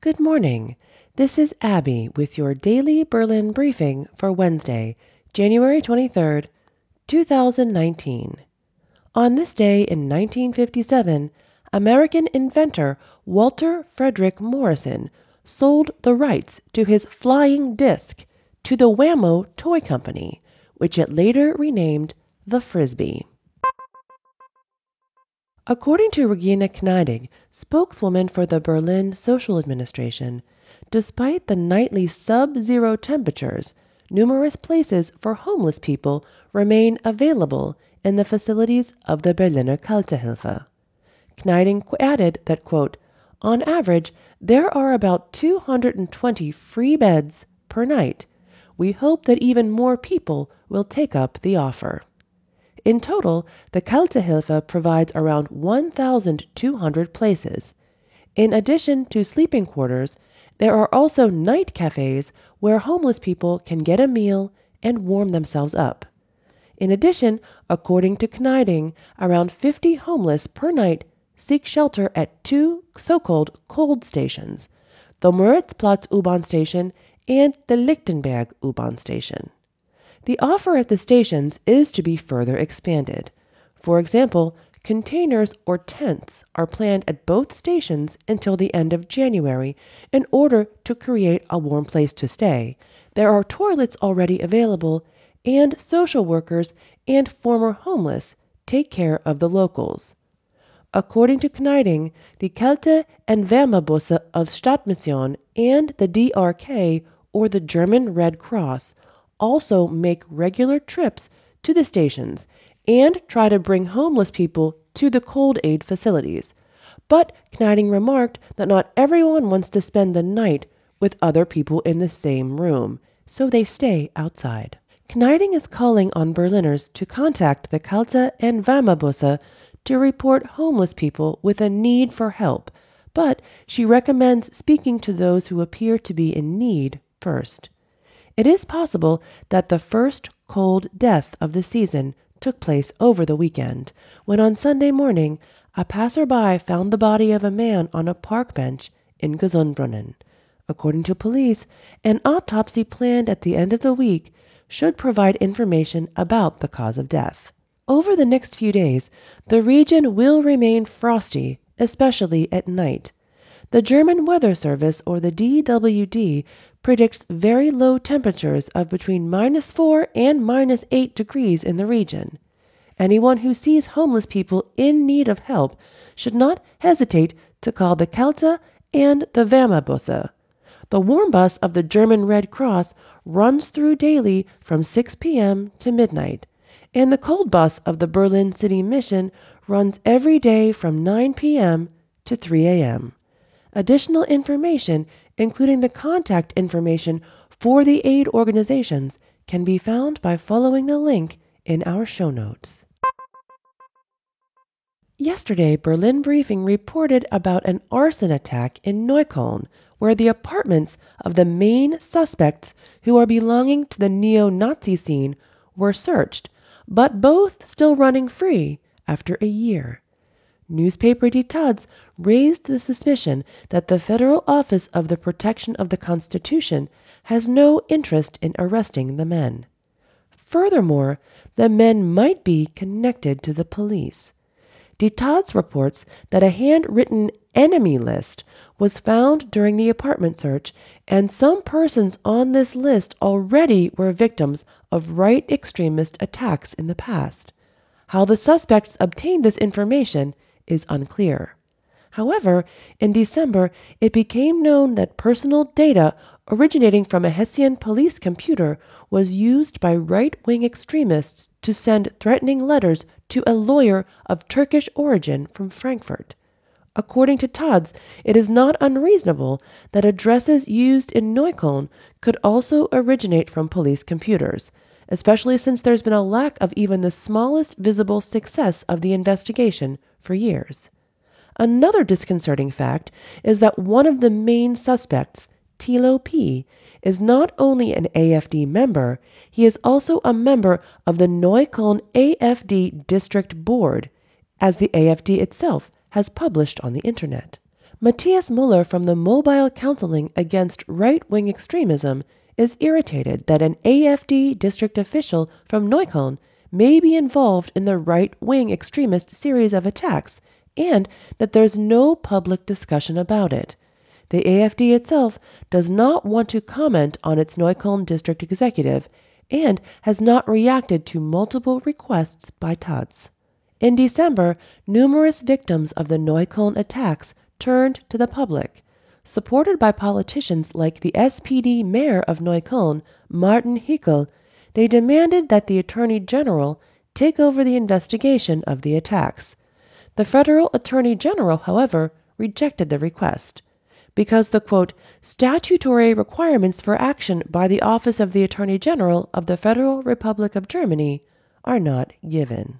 Good morning. This is Abby with your daily Berlin briefing for Wednesday, January 23rd, 2019. On this day in 1957, American inventor Walter Frederick Morrison sold the rights to his flying disc to the Wham-O Toy Company, which it later renamed the Frisbee. According to Regina Kneiding, spokeswoman for the Berlin Social Administration, despite the nightly sub-zero temperatures, numerous places for homeless people remain available in the facilities of the Berliner Kältehilfe. Kneiding added that, quote, on average, there are about 220 free beds per night. We hope that even more people will take up the offer. In total, the Kältehilfe provides around 1,200 places. In addition to sleeping quarters, there are also night cafes where homeless people can get a meal and warm themselves up. In addition, according to Kneiding, around 50 homeless per night seek shelter at two so-called cold stations, the Moritzplatz U-Bahn station and the Lichtenberg U-Bahn station. The offer at the stations is to be further expanded. For example, containers or tents are planned at both stations until the end of January in order to create a warm place to stay. There are toilets already available, and social workers and former homeless take care of the locals. According to Kneiding, the Kälte- and Wärmebusse of Stadtmission and the DRK, or the German Red Cross, also make regular trips to the stations and try to bring homeless people to the cold aid facilities. But Kneiding remarked that not everyone wants to spend the night with other people in the same room, so they stay outside. Kneiding is calling on Berliners to contact the Kälte- and Wärmebusse to report homeless people with a need for help, but she recommends speaking to those who appear to be in need first. It is possible that the first cold death of the season took place over the weekend, when on Sunday morning a passerby found the body of a man on a park bench in Gesundbrunnen. According to police, an autopsy planned at the end of the week should provide information about the cause of death. Over the next few days, the region will remain frosty, especially at night. The German Weather Service, or the DWD, predicts very low temperatures of between -4 and -8 degrees in the region. Anyone who sees homeless people in need of help should not hesitate to call the Kälte and the Wärmebusse. The warm bus of the German Red Cross runs through daily from 6 p.m. to midnight, and the cold bus of the Berlin City Mission runs every day from 9 p.m. to 3 a.m. Additional information, including the contact information for the aid organizations, can be found by following the link in our show notes. Yesterday, Berlin Briefing reported about an arson attack in Neukölln, where the apartments of the main suspects who are belonging to the neo-Nazi scene were searched, but both still running free after a year. Newspaper Die Taz raised the suspicion that the Federal Office of the Protection of the Constitution has no interest in arresting the men. Furthermore, the men might be connected to the police. Die Taz reports that a handwritten enemy list was found during the apartment search, and some persons on this list already were victims of right extremist attacks in the past. How the suspects obtained this information is unclear. However, in December, it became known that personal data originating from a Hessian police computer was used by right-wing extremists to send threatening letters to a lawyer of Turkish origin from Frankfurt. According to Taz, it is not unreasonable that addresses used in Neukölln could also originate from police computers, especially since there's been a lack of even the smallest visible success of the investigation for years. Another disconcerting fact is that one of the main suspects, Thilo P., is not only an AfD member, he is also a member of the Neukölln AfD District Board, as the AfD itself has published on the internet. Matthias Müller from the Mobile Counseling Against Right-Wing Extremism is irritated that an AfD district official from Neukölln may be involved in the right-wing extremist series of attacks and that there's no public discussion about it. The AfD itself does not want to comment on its Neukölln district executive and has not reacted to multiple requests by Taz. In December, numerous victims of the Neukölln attacks turned to the public. Supported by politicians like the SPD mayor of Neukölln, Martin Hickel, they demanded that the Attorney General take over the investigation of the attacks. The federal Attorney General, however, rejected the request because the, quote, statutory requirements for action by the Office of the Attorney General of the Federal Republic of Germany are not given.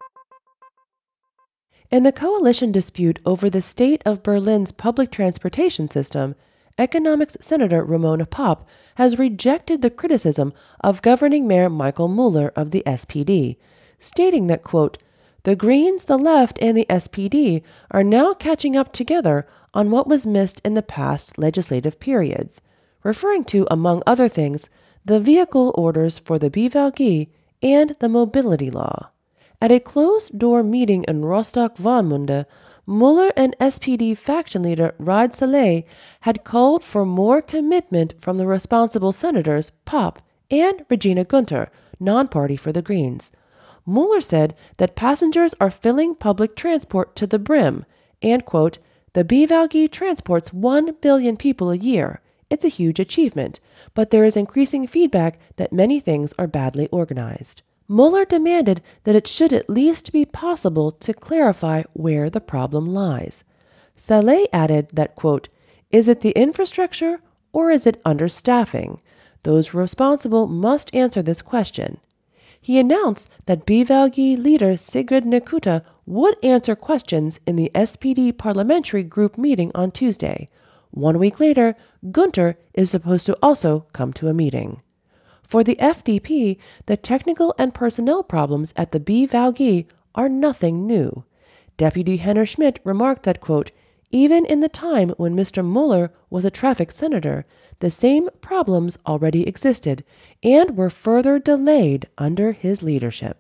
In the coalition dispute over the state of Berlin's public transportation system, Economics Senator Ramona Popp has rejected the criticism of governing Mayor Michael Müller of the SPD, stating that, quote, the Greens, the Left, and the SPD are now catching up together on what was missed in the past legislative periods, referring to, among other things, the vehicle orders for the BVG and the mobility law. At a closed-door meeting in Rostock-Warnemünde, Müller and SPD faction leader Raed Saleh had called for more commitment from the responsible senators Popp and Regina Günther, non-party for the Greens. Müller said that passengers are filling public transport to the brim and, quote, the BVG transports 1 billion people a year. It's a huge achievement, but there is increasing feedback that many things are badly organized. Müller demanded that it should at least be possible to clarify where the problem lies. Saleh added that, quote, is it the infrastructure or is it understaffing? Those responsible must answer this question. He announced that BVG leader Sigrid Nekuta would answer questions in the SPD parliamentary group meeting on Tuesday. 1 week later, Günther is supposed to also come to a meeting. For the FDP, the technical and personnel problems at the BVG are nothing new. Deputy Henner Schmidt remarked that, quote, even in the time when Mr. Müller was a traffic senator, the same problems already existed and were further delayed under his leadership.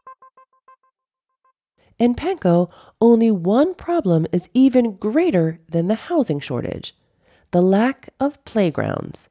In Pankow, only one problem is even greater than the housing shortage: the lack of playgrounds.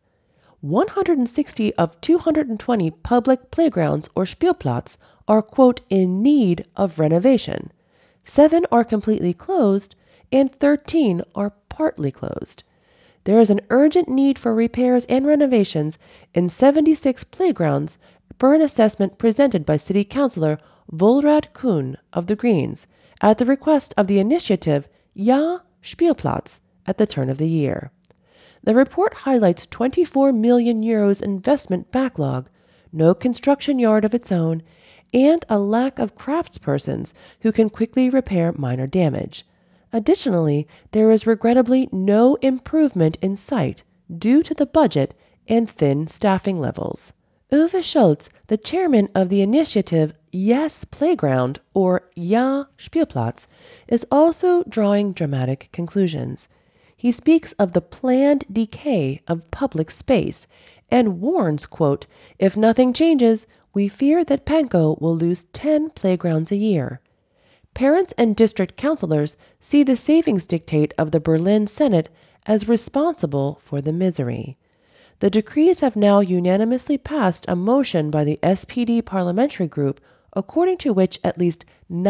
160 of 220 public playgrounds or Spielplatz are, quote, in need of renovation. 7 are completely closed and 13 are partly closed. There is an urgent need for repairs and renovations in 76 playgrounds per an assessment presented by City Councillor Volrad Kuhn of the Greens at the request of the initiative Ja Spielplatz at the turn of the year. The report highlights 24 million euros investment backlog, no construction yard of its own, and a lack of craftspersons who can quickly repair minor damage. Additionally, there is regrettably no improvement in sight due to the budget and thin staffing levels. Uwe Schulz, the chairman of the initiative Yes Playground, or Ja Spielplatz, is also drawing dramatic conclusions. He speaks of the planned decay of public space and warns, quote, if nothing changes, we fear that Pankow will lose 10 playgrounds a year. Parents and district councilors see the savings dictate of the Berlin Senate as responsible for the misery. The decrees have now unanimously passed a motion by the SPD parliamentary group according to which at least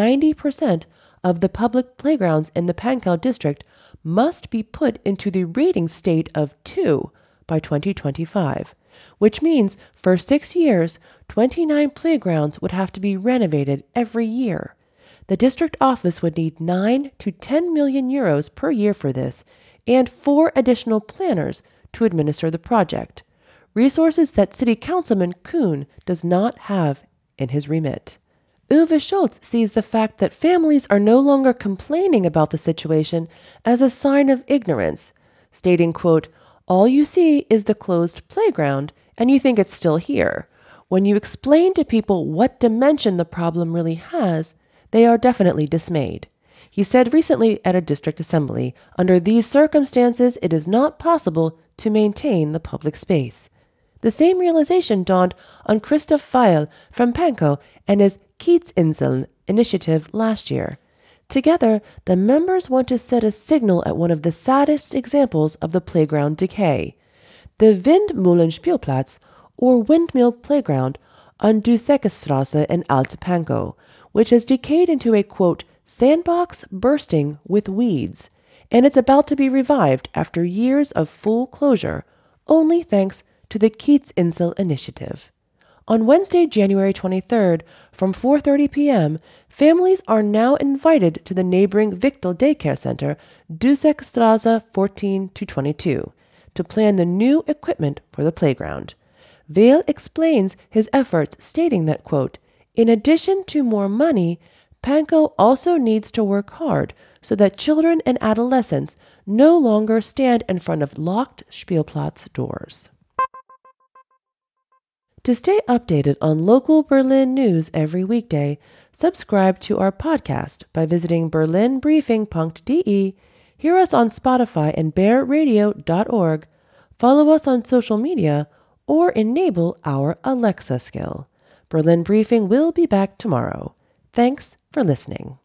90% of the public playgrounds in the Pankow district must be put into the rating state of 2 by 2025, which means for 6 years, 29 playgrounds would have to be renovated every year. The district office would need 9 to 10 million euros per year for this, and 4 additional planners to administer the project, resources that City Councilman Kuhn does not have in his remit. Uwe Schulz sees the fact that families are no longer complaining about the situation as a sign of ignorance, stating, quote, all you see is the closed playground and you think it's still here. When you explain to people what dimension the problem really has, they are definitely dismayed. He said recently at a district assembly, under these circumstances, it is not possible to maintain the public space. The same realization dawned on Christoph Feil from Pankow and his Kiezinseln initiative last year. Together, the members want to set a signal at one of the saddest examples of the playground decay, the Windmühlenspielplatz, or Windmill Playground, on Dusekstrasse in Alte Pankow, which has decayed into a, quote, sandbox bursting with weeds, and it's about to be revived after years of full closure, only thanks to the Kiezinsel initiative. On Wednesday, January 23rd, from 4:30 p.m., families are now invited to the neighboring Wichtel Daycare Center, Dusekstrasse 14-22, to plan the new equipment for the playground. Vale explains his efforts, stating that, quote, in addition to more money, Pankow also needs to work hard so that children and adolescents no longer stand in front of locked Spielplatz doors. To stay updated on local Berlin news every weekday, subscribe to our podcast by visiting berlinbriefing.de, hear us on Spotify and bearradio.org, follow us on social media, or enable our Alexa skill. Berlin Briefing will be back tomorrow. Thanks for listening.